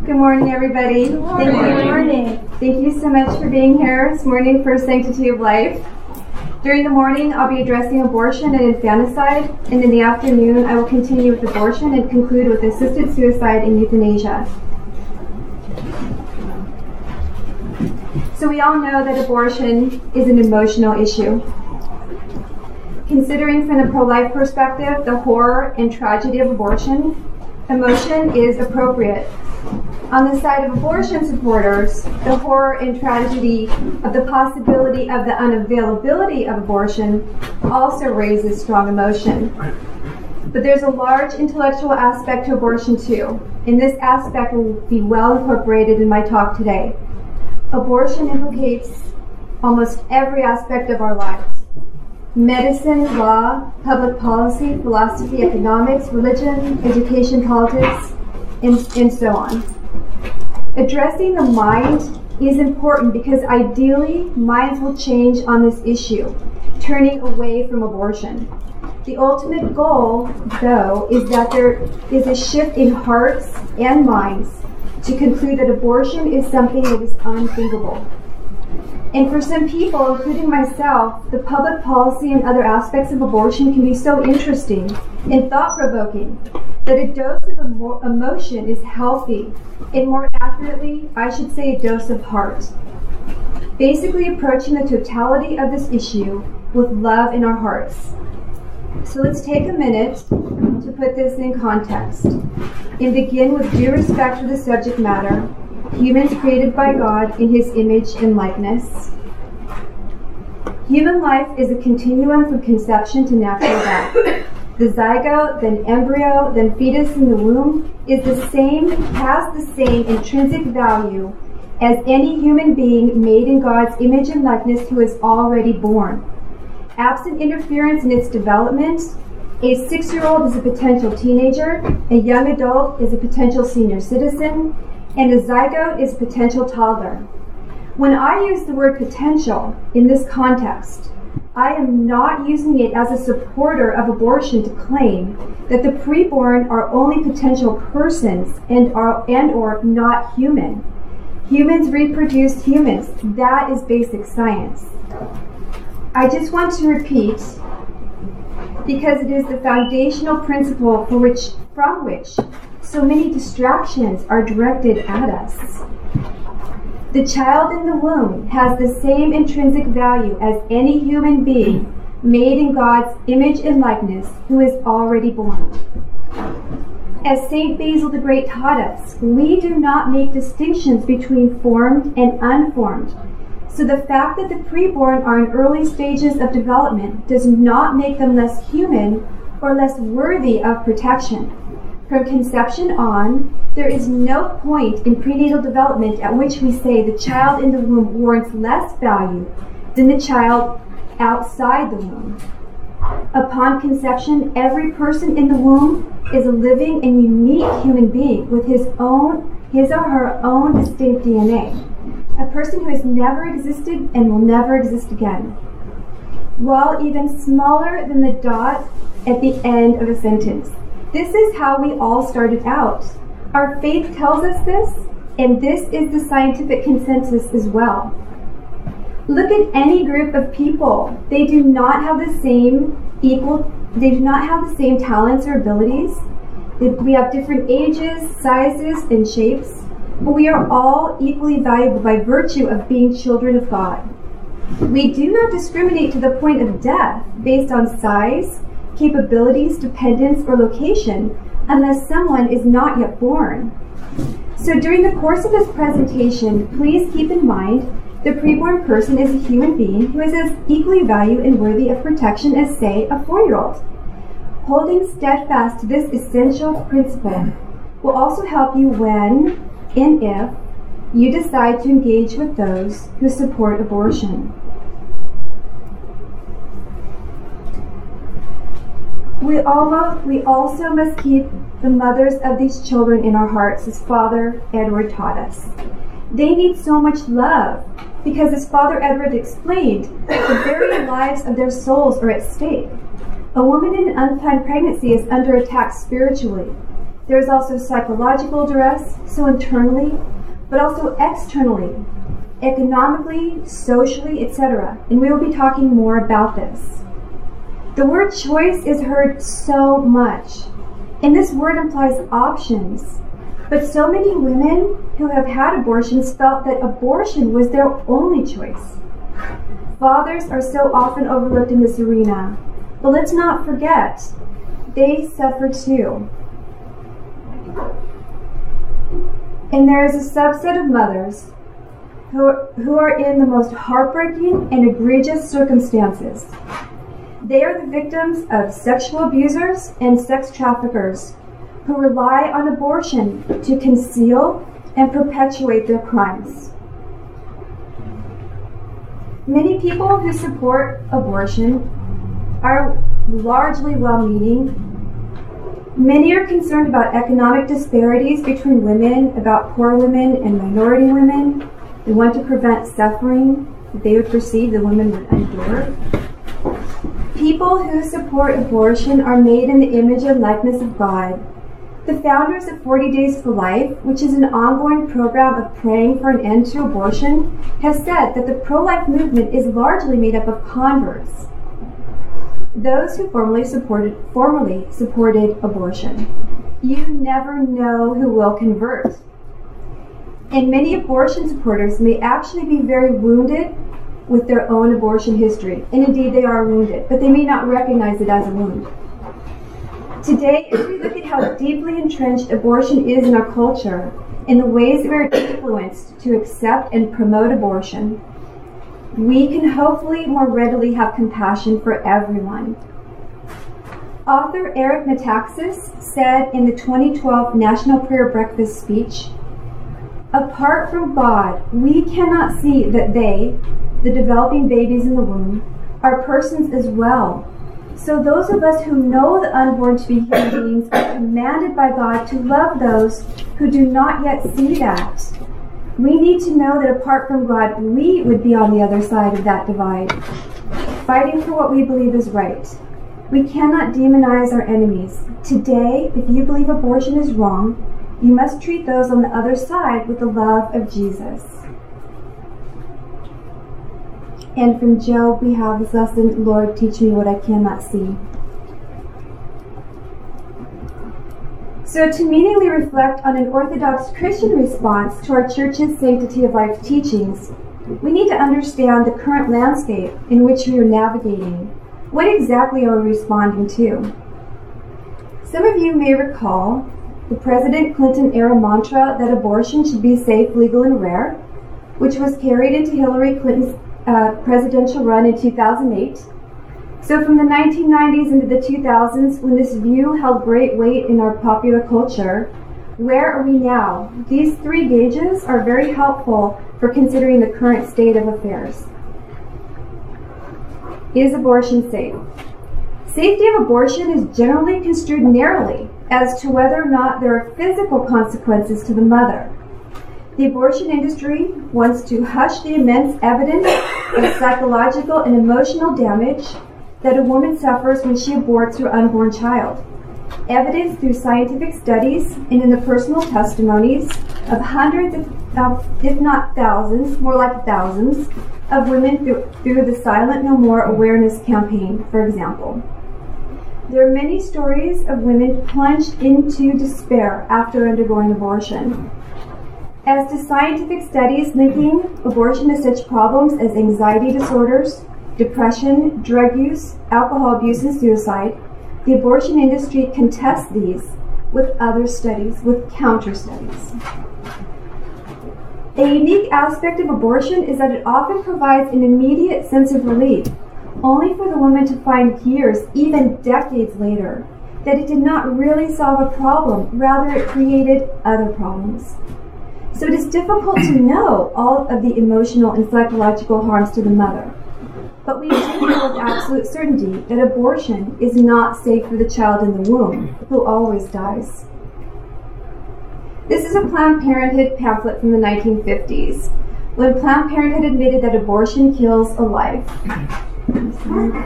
Good morning, everybody. Good morning. Thank you so much for being here this morning for Sanctity of Life. During the morning, I'll be addressing abortion and infanticide, and in the afternoon, I will continue with abortion and conclude with assisted suicide and euthanasia. So we all know that abortion is an emotional issue. Considering from the pro-life perspective the horror and tragedy of abortion, emotion is appropriate. On the side of abortion supporters, the horror and tragedy of the possibility of the unavailability of abortion also raises strong emotion. But there's a large intellectual aspect to abortion too, and this aspect will be well incorporated in my talk today. Abortion implicates almost every aspect of our lives: medicine, law, public policy, philosophy, economics, religion, education, politics, and so on. Addressing the mind is important because ideally minds will change on this issue, turning away from abortion. The ultimate goal, though, is that there is a shift in hearts and minds to conclude that abortion is something that is unthinkable. And for some people, including myself, the public policy and other aspects of abortion can be so interesting and thought-provoking that a dose of emotion is healthy, and more accurately, I should say a dose of heart. Basically approaching the totality of this issue with love in our hearts. So let's take a minute to put this in context and begin with due respect for the subject matter: humans created by God in His image and likeness. Human life is a continuum from conception to natural death. The zygote, then embryo, then fetus in the womb has the same intrinsic value as any human being made in God's image and likeness who is already born. Absent interference in its development, a 6-year-old is a potential teenager, a young adult is a potential senior citizen, and a zygote is a potential toddler. When I use the word potential in this context, I am not using it as a supporter of abortion to claim that the preborn are only potential persons and or not human. Humans reproduce humans. That is basic science. I just want to repeat, because it is the foundational principle from which so many distractions are directed at us. The child in the womb has the same intrinsic value as any human being made in God's image and likeness who is already born. As St. Basil the Great taught us, we do not make distinctions between formed and unformed. So the fact that the preborn are in early stages of development does not make them less human or less worthy of protection. From conception on, there is no point in prenatal development at which we say the child in the womb warrants less value than the child outside the womb. Upon conception, every person in the womb is a living and unique human being with his or her own distinct DNA. A person who has never existed and will never exist again. While even smaller than the dot at the end of a sentence. This is how we all started out. Our faith tells us this, and this is the scientific consensus as well. Look at any group of people. They do not have the same talents or abilities. We have different ages, sizes, and shapes, but we are all equally valuable by virtue of being children of God. We do not discriminate to the point of death based on size, capabilities, dependence, or location, unless someone is not yet born. So during the course of this presentation, please keep in mind the preborn person is a human being who is as equally valued and worthy of protection as, say, a 4-year-old. Holding steadfast to this essential principle will also help you when and if you decide to engage with those who support abortion. We also must keep the mothers of these children in our hearts, as Father Edward taught us. They need so much love because, as Father Edward explained, the very lives of their souls are at stake. A woman in an unplanned pregnancy is under attack spiritually. There's also psychological duress, so internally, but also externally, economically, socially, etc. And we will be talking more about this. The word choice is heard so much, and this word implies options. But so many women who have had abortions felt that abortion was their only choice. Fathers are so often overlooked in this arena, but let's not forget, they suffer too. And there is a subset of mothers who are in the most heartbreaking and egregious circumstances. They are the victims of sexual abusers and sex traffickers who rely on abortion to conceal and perpetuate their crimes. Many people who support abortion are largely well-meaning. Many are concerned about economic disparities between women, about poor women and minority women. They want to prevent suffering that they would perceive the women would endure. People who support abortion are made in the image and likeness of God. The founders of 40 Days for Life, which is an ongoing program of praying for an end to abortion, has said that the pro-life movement is largely made up of converts, those who formerly supported abortion. You never know who will convert. And many abortion supporters may actually be very wounded with their own abortion history. And indeed they are wounded, but they may not recognize it as a wound. Today, as we look at how deeply entrenched abortion is in our culture and the ways that we are influenced to accept and promote abortion, we can hopefully more readily have compassion for everyone. Author Eric Metaxas said in the 2012 National Prayer Breakfast speech, "Apart from God, we cannot see that they, the developing babies in the womb, are persons as well. So those of us who know the unborn to be human beings are commanded by God to love those who do not yet see that. We need to know that apart from God, we would be on the other side of that divide, fighting for what we believe is right. We cannot demonize our enemies. Today, if you believe abortion is wrong, you must treat those on the other side with the love of Jesus." And from Job, we have this lesson, "Lord, teach me what I cannot see." So to meaningfully reflect on an Orthodox Christian response to our Church's Sanctity of Life teachings, we need to understand the current landscape in which we are navigating. What exactly are we responding to? Some of you may recall the President Clinton era mantra that abortion should be safe, legal, and rare, which was carried into Hillary Clinton's presidential run in 2008. So from the 1990s into the 2000s, when this view held great weight in our popular culture, where are we now? These three gauges are very helpful for considering the current state of affairs. Is abortion safe? Safety of abortion is generally construed narrowly as to whether or not there are physical consequences to the mother. The abortion industry wants to hush the immense evidence of psychological and emotional damage that a woman suffers when she aborts her unborn child. Evidence through scientific studies and in the personal testimonies of hundreds of, if not thousands, more like thousands, of women through the Silent No More awareness campaign, for example. There are many stories of women plunged into despair after undergoing abortion. As to scientific studies linking abortion to such problems as anxiety disorders, depression, drug use, alcohol abuse, and suicide, the abortion industry contests these with other studies, with counter studies. A unique aspect of abortion is that it often provides an immediate sense of relief, only for the woman to find years, even decades later, that it did not really solve a problem, rather it created other problems. So it is difficult to know all of the emotional and psychological harms to the mother. But we do know with absolute certainty that abortion is not safe for the child in the womb, who always dies. This is a Planned Parenthood pamphlet from the 1950s, when Planned Parenthood admitted that abortion kills a life.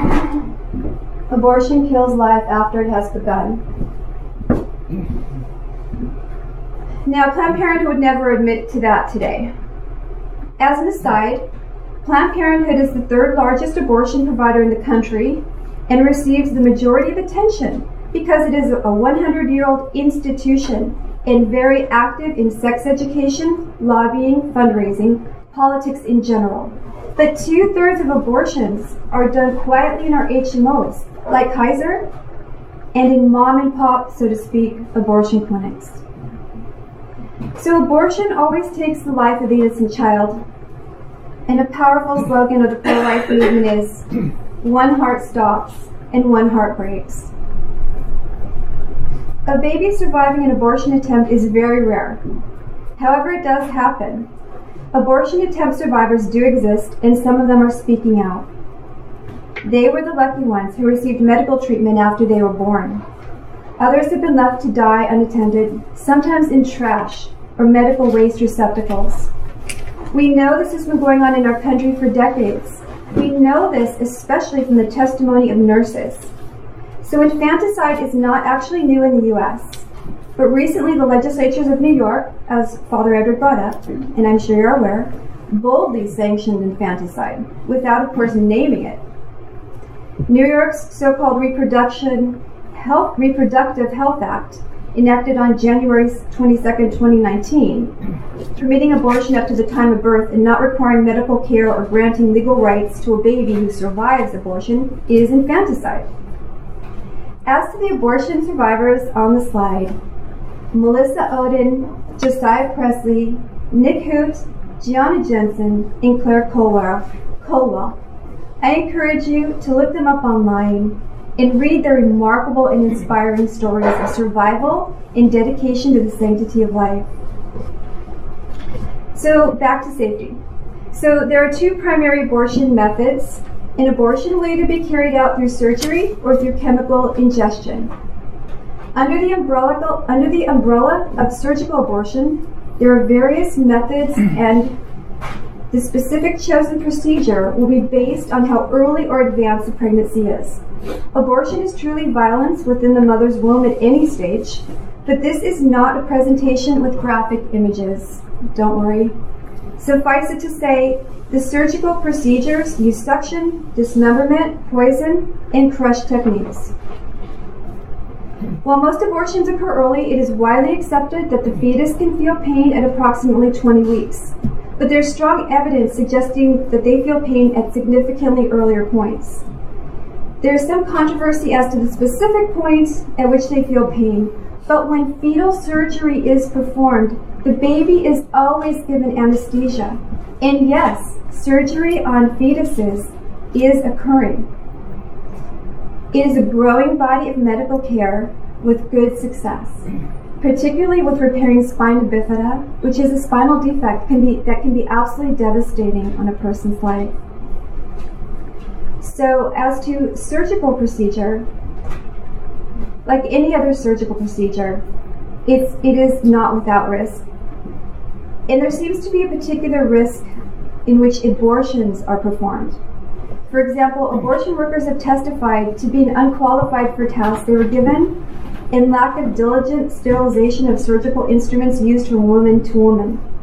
Abortion kills life after it has begun. Now, Planned Parenthood would never admit to that today. As an aside, Planned Parenthood is the third largest abortion provider in the country and receives the majority of attention because it is a 100-year-old institution and very active in sex education, lobbying, fundraising, politics in general. But 2/3 of abortions are done quietly in our HMOs, like Kaiser, and in mom and pop, so to speak, abortion clinics. So abortion always takes the life of the innocent child. And a powerful slogan of the pro-life movement is, one heart stops and one heart breaks. A baby surviving an abortion attempt is very rare. However, it does happen. Abortion attempt survivors do exist, and some of them are speaking out. They were the lucky ones who received medical treatment after they were born. Others have been left to die unattended, sometimes in trash or medical waste receptacles. We know this has been going on in our country for decades. We know this especially from the testimony of nurses. So infanticide is not actually new in the U.S., but recently the legislatures of New York, as Father Edward brought up, and I'm sure you're aware, boldly sanctioned infanticide, without of course naming it. New York's so-called Reproductive Health Act, enacted on January 22, 2019, permitting abortion up to the time of birth and not requiring medical care or granting legal rights to a baby who survives abortion, is infanticide. As to the abortion survivors on the slide, Melissa Ohden, Josiah Presley, Nick Hoot, Gianna Jensen, and Claire Colwell, I encourage you to look them up online and read their remarkable and inspiring stories of survival and dedication to the sanctity of life. So back to safety. So there are two primary abortion methods. An abortion will either be carried out through surgery or through chemical ingestion. Under the umbrella of surgical abortion, there are various methods, and the specific chosen procedure will be based on how early or advanced the pregnancy is. Abortion is truly violence within the mother's womb at any stage, but this is not a presentation with graphic images. Don't worry. Suffice it to say, the surgical procedures use suction, dismemberment, poison, and crush techniques. While most abortions occur early, it is widely accepted that the fetus can feel pain at approximately 20 weeks. But there's strong evidence suggesting that they feel pain at significantly earlier points. There is some controversy as to the specific points at which they feel pain, but when fetal surgery is performed, the baby is always given anesthesia. And yes, surgery on fetuses is occurring. It is a growing body of medical care with good success, particularly with repairing spina bifida, which is a spinal defect that can be absolutely devastating on a person's life. So as to surgical procedure, like any other surgical procedure, it is not without risk. And there seems to be a particular risk in which abortions are performed. For example, abortion workers have testified to being unqualified for tasks they were given and lack of diligent sterilization of surgical instruments used from woman to woman.